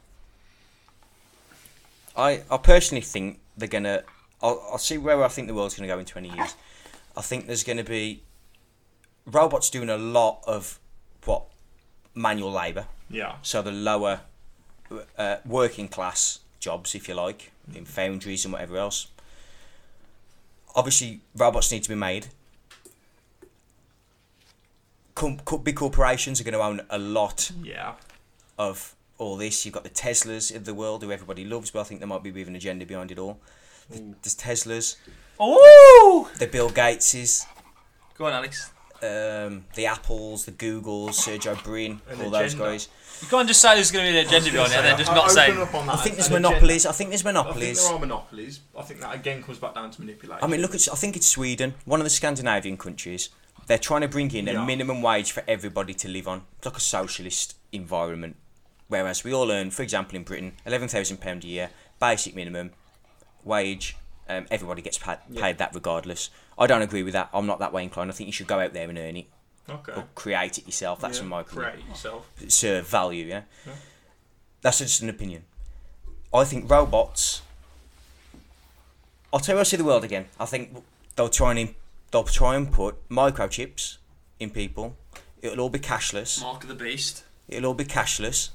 I I personally think they're going to, I'll, I'll see where I think the world's going to go in twenty years. I think there's going to be robots doing a lot of, what, manual labour. Yeah. So the lower uh, working class jobs, if you like, in foundries and whatever else. Obviously, robots need to be made. Com- co- big corporations are going to own a lot Yeah. of all this. You've got the Teslas of the world, who everybody loves, but I think there might be a bit of an agenda behind it all. Ooh. There's Teslas, Oh! the Bill Gateses, Go on, Alex. um, the Apples, the Googles, Sergey Brin, An all those agenda. guys. You can't just say there's going to be an agenda behind it and then just not say. I think there's an monopolies. I think there's agenda. I think monopolies. there are monopolies. I think that again comes back down to manipulation. I mean, look at. I think it's Sweden, one of the Scandinavian countries. They're trying to bring in Yeah. a minimum wage for everybody to live on. It's like a socialist environment, whereas we all earn, for example, in Britain, eleven thousand pound a year, basic minimum wage. Um, everybody gets paid, Yeah. paid that regardless. I don't agree with that. I'm not that way inclined. I think you should go out there and earn it Okay. or create it yourself. That's yeah. in my opinion. Create it yourself. Serve value, yeah? Yeah. That's just an opinion. I think robots. I'll tell you, I see the world again. I think they'll try and they'll try and put microchips in people. It'll all be cashless. Mark of the beast. It'll all be cashless.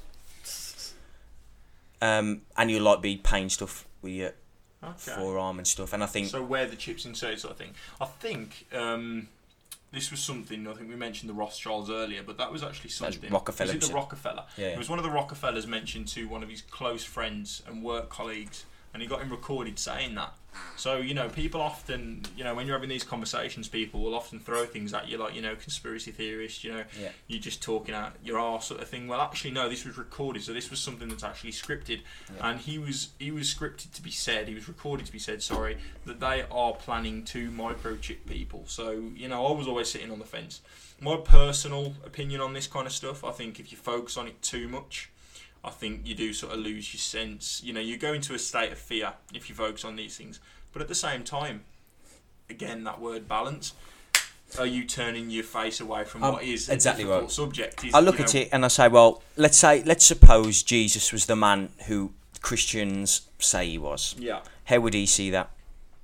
Um, and you'll like be paying stuff with your Okay. forearm and stuff. And I think So where the chips inserted sort of thing. I think um, this was something, I think we mentioned the Rothschilds earlier, but that was actually That's something. Rockefeller, Was it the wasn't it? Rockefeller? Yeah, yeah. It was one of the Rockefellers mentioned to one of his close friends and work colleagues, and he got him recorded saying that. So, you know, people often, you know, when you're having these conversations, people will often throw things at you like, you know, conspiracy theorists, you know, Yeah. you're just talking out your arse sort of thing. Well, actually, no, this was recorded, so this was something that's actually scripted. Yeah. And he was he was scripted to be said, he was recorded to be said, sorry, that they are planning to microchip people. So, you know, I was always sitting on the fence. My personal opinion on this kind of stuff, I think if you focus on it too much, I think you do sort of lose your sense. You know, you go into a state of fear if you focus on these things. But at the same time, again, that word balance, are you turning your face away from Um, what is exactly a difficult right. subject? Is, I look you at know, it and I say, well, let's say, let's suppose Jesus was the man who Christians say he was. Yeah, How would he see that?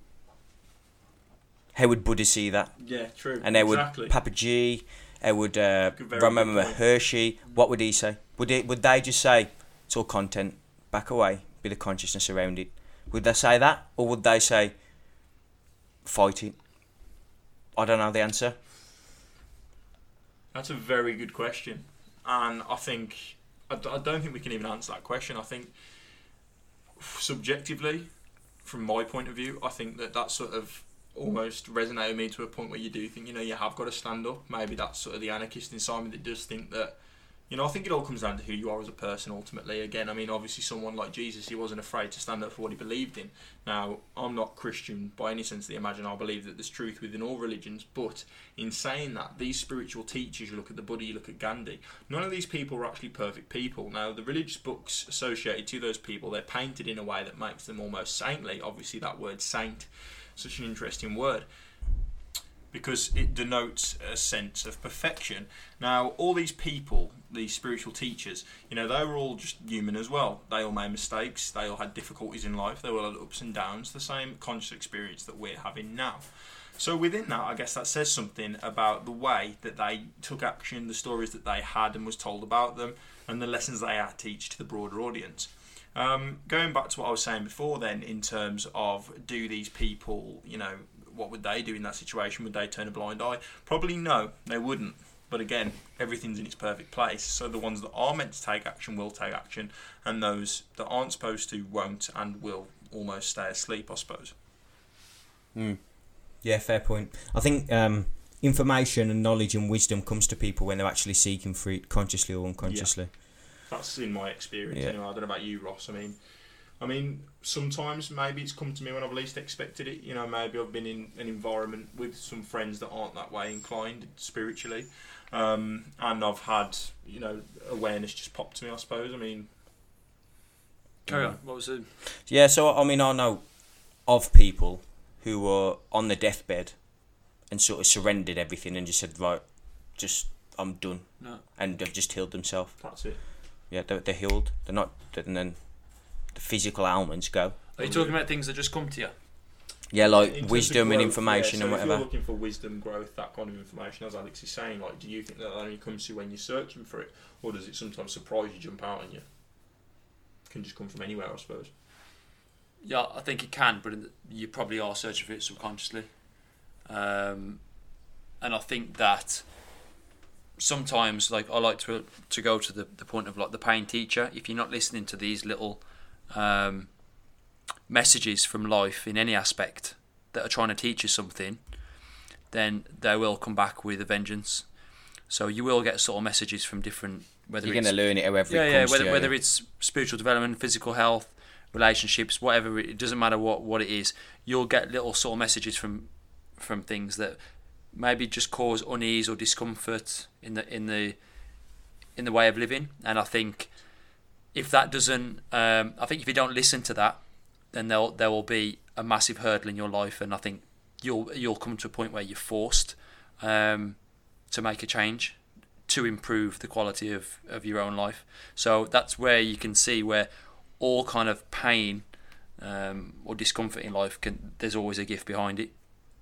How would Buddha see that? yeah, true. And how would exactly. Papa G? How would uh, Good- very Ramama good point. Maharshi? What would he say? Would it? Would they just say it's all content? Back away. Bit of consciousness around it. Would they say that, or would they say fight it? I don't know the answer. That's a very good question, and I think I, d- I don't think we can even answer that question. I think subjectively, from my point of view, I think that that sort of almost resonated with me to a point where you do think, you know, you have got to stand up. Maybe that's sort of the anarchist inside me that does think that, you know, I think it all comes down to who you are as a person ultimately. Again, I mean, obviously someone like Jesus, he wasn't afraid to stand up for what he believed in. Now, I'm not Christian by any sense of the imagination. I believe that there's truth within all religions, but in saying that, these spiritual teachers, you look at the Buddha, you look at Gandhi, none of these people are actually perfect people. Now, the religious books associated to those people, they're painted in a way that makes them almost saintly. Obviously, that word saint, such an interesting word, because it denotes a sense of perfection. Now, all these people, these spiritual teachers, you know, they were all just human as well. They all made mistakes. They all had difficulties in life. They all had ups and downs, the same conscious experience that we're having now. So within that, I guess that says something about the way that they took action, the stories that they had and was told about them, and the lessons they had to teach to the broader audience. Um, going back to what I was saying before, then, in terms of do these people, you know, what would they do in that situation? Would they turn a blind eye? Probably no, they wouldn't. But again, everything's in its perfect place. So the ones that are meant to take action will take action, and those that aren't supposed to won't and will almost stay asleep, I suppose. Mm. Yeah, fair point. I think um, information and knowledge and wisdom comes to people when they're actually seeking for it, consciously or unconsciously. Yeah. That's in my experience, yeah. anyway. I don't know about you, Ross. I mean, I mean, sometimes maybe it's come to me when I've least expected it. You know, maybe I've been in an environment with some friends that aren't that way inclined spiritually, um, and I've had, you know, awareness just pop to me, I suppose. I mean, carry on. What was it? Yeah, so I mean, I know of people who were on the deathbed and sort of surrendered everything and just said, right, just I'm done, No. and they've just healed themselves. that's it. Yeah, they're, they're healed. They're not, and then the physical ailments go. Are you talking about things that just come to you? Yeah, like In terms of wisdom and growth, information yeah, so and if whatever. you're looking for wisdom, growth, that kind of information, as Alex is saying, like, do you think that only comes to you when you're searching for it, or does it sometimes surprise you, jump out on you? It can just come from anywhere, I suppose. Yeah, I think it can, but you probably are searching for it subconsciously. Um, and I think that sometimes, like, I like to to go to the, the point of, like, the pain teacher. If you're not listening to these little um, messages from life in any aspect that are trying to teach you something, then they will come back with a vengeance. So you will get sort of messages from different, whether You're it's going to learn it however yeah, it yeah, comes whether to you. whether it's spiritual development, physical health, relationships, whatever, it doesn't matter what, what it is. You'll get little sort of messages from from things that maybe just cause unease or discomfort in the in the in the way of living. And I think if that doesn't, um, I think if you don't listen to that, then there there will be a massive hurdle in your life, and I think you'll you'll come to a point where you're forced um, to make a change to improve the quality of, of your own life. So that's where you can see where all kind of pain um, or discomfort in life, can there's always a gift behind it.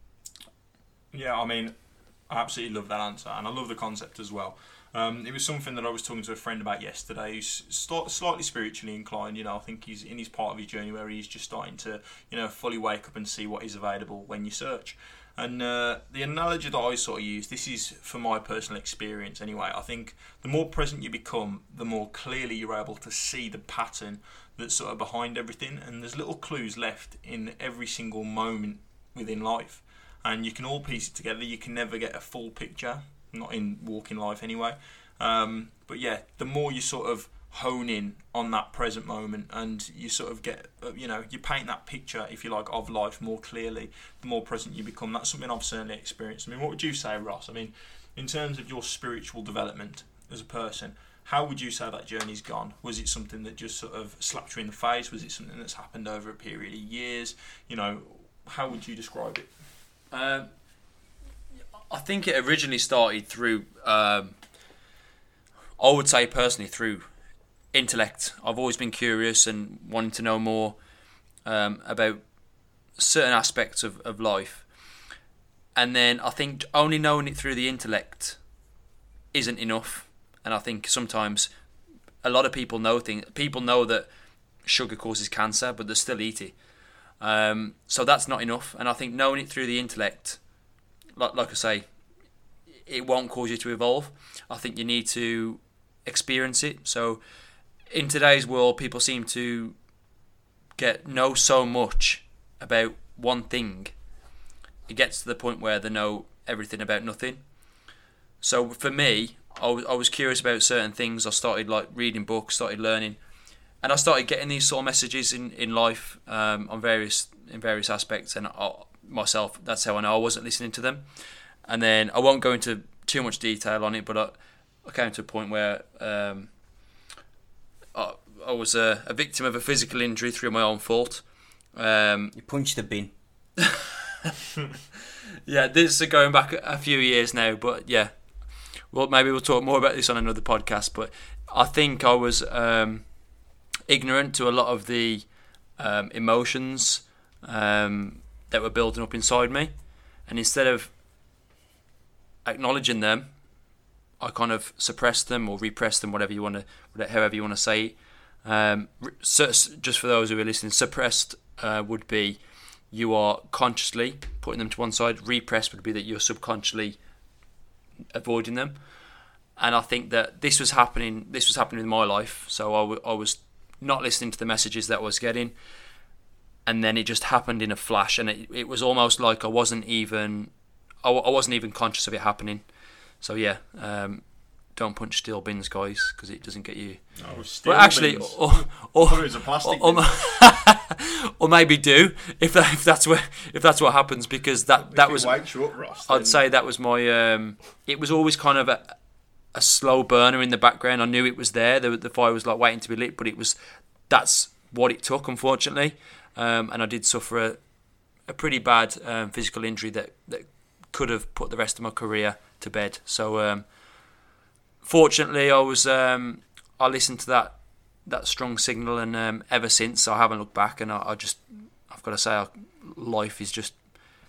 Yeah, I mean, I absolutely love that answer, and I love the concept as well. Um, it was something that I was talking to a friend about yesterday, who's st- slightly spiritually inclined. You know, I think he's in his part of his journey where he's just starting to, you know, fully wake up and see what is available when you search. And uh, the analogy that I sort of use, this is for my personal experience anyway, I think the more present you become, the more clearly you're able to see the pattern that's sort of behind everything, and there's little clues left in every single moment within life. And you can all piece it together. You can never get a full picture, not in walking life anyway. Um, but yeah, the more you sort of hone in on that present moment, and you sort of get, you know, you paint that picture, if you like, of life more clearly, the more present you become. That's something I've certainly experienced. I mean, what would you say, Ross? I mean, in terms of your spiritual development as a person, how would you say that journey's gone? Was it something that just sort of slapped you in the face? Was it something that's happened over a period of years? You know, how would you describe it? Um, I think it originally started through, um, I would say personally, through intellect. I've always been curious and wanting to know more um, about certain aspects of, of life. And then I think only knowing it through the intellect isn't enough. And I think sometimes a lot of people know things. People know that sugar causes cancer, but they still eat it. Um, so that's not enough, and I think knowing it through the intellect, like, like I say, it won't cause you to evolve. I think you need to experience it. So in today's world, people seem to get know so much about one thing. It gets to the point where they know everything about nothing. So for me, I was, I was curious about certain things. I started like reading books, started learning. And I started getting these sort of messages in, in life um, on various in various aspects, and I, myself, that's how I know I wasn't listening to them. And then I won't go into too much detail on it, but I, I came to a point where um, I, I was a, a victim of a physical injury through my own fault. Um, You punched the bin. yeah, this is going back a few years now, but yeah, well, maybe we'll talk more about this on another podcast. But I think I was Um, ignorant to a lot of the um, emotions um, that were building up inside me, and instead of acknowledging them, I kind of suppressed them or repressed them, whatever you want to, however you want to say it. Um, so, just for those who are listening, suppressed uh, would be you are consciously putting them to one side. Repressed would be that you're subconsciously avoiding them. And I think that this was happening. This was happening in my life. So I, w- I was not listening to the messages that I was getting, and then it just happened in a flash. And it, it was almost like I wasn't even, I, w- I wasn't even conscious of it happening. So yeah, um, don't punch steel bins, guys, because it doesn't get you. Oh, steel well, actually, bins. or or, Or, it was a plastic or, bin. or maybe do if that if that's where if that's what happens, because that that If it was wakes you up, Ross, then- I'd say that was my. Um, it was always kind of a, a slow burner in the background. I knew it was there. The, the fire was like waiting to be lit, but it was. That's what it took, unfortunately, um, and I did suffer a, a pretty bad um, physical injury that, that could have put the rest of my career to bed. So, um, fortunately, I was. Um, I listened to that that strong signal, and um, ever since I haven't looked back. And I, I just, I've got to say, I, life is just.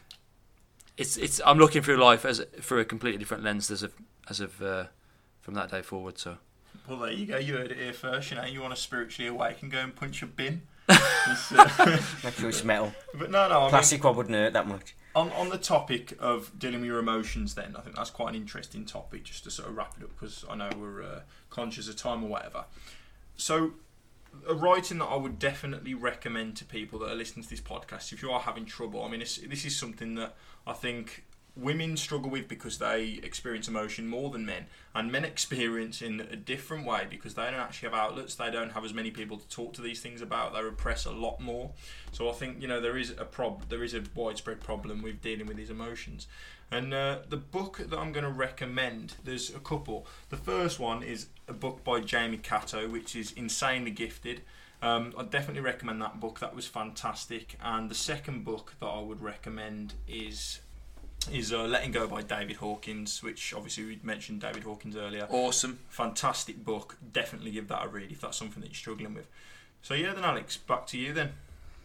It's it's. I'm looking through life as through a completely different lens as of as of uh, from that day forward. So. Well, there you go. You heard it here first. You know, you want to spiritually awake and go and punch a bin. It's, uh, Make sure it's metal. But no, no. I Plastic mean, one wouldn't hurt that much. on on the topic of dealing with your emotions, then I think that's quite an interesting topic. Just to sort of wrap it up, because I know we're uh, conscious of time or whatever. So, a writing that I would definitely recommend to people that are listening to this podcast, if you are having trouble, I mean, it's, this is something that I think women struggle with because they experience emotion more than men, and men experience in a different way because they don't actually have outlets. They don't have as many people to talk to these things about. They repress a lot more. So I think, you know, there is a prob there is a widespread problem with dealing with these emotions. And uh, the book that I'm going to recommend, there's a couple. The first one is a book by Jamie Cato, which is Insanely Gifted. Um, I definitely recommend that book. That was fantastic. And the second book that I would recommend is is uh, Letting Go by David Hawkins, which obviously we mentioned David Hawkins earlier. Awesome. Fantastic book. Definitely give that a read if that's something that you're struggling with. So yeah, then Alex, back to you then.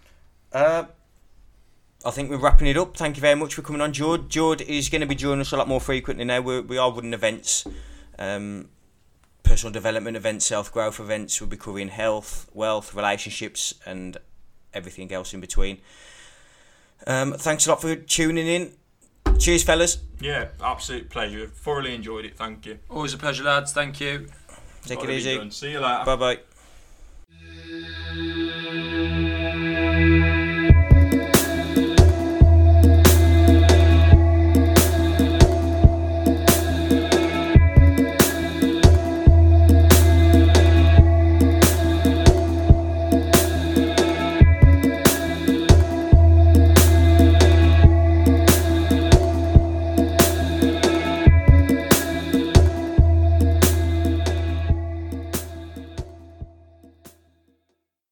Uh, I think we're wrapping it up. Thank you very much for coming on, Jord. Jord is going to be joining us a lot more frequently now. We're, we are running events, um, personal development events, self-growth events. We'll be covering health, wealth, relationships, and everything else in between. Um, thanks a lot for tuning in. Cheers, fellas. Yeah, absolute pleasure. Thoroughly enjoyed it. Thank you. Always a pleasure, lads. Thank you. Take Gotta it be easy. done. See you later. Bye-bye.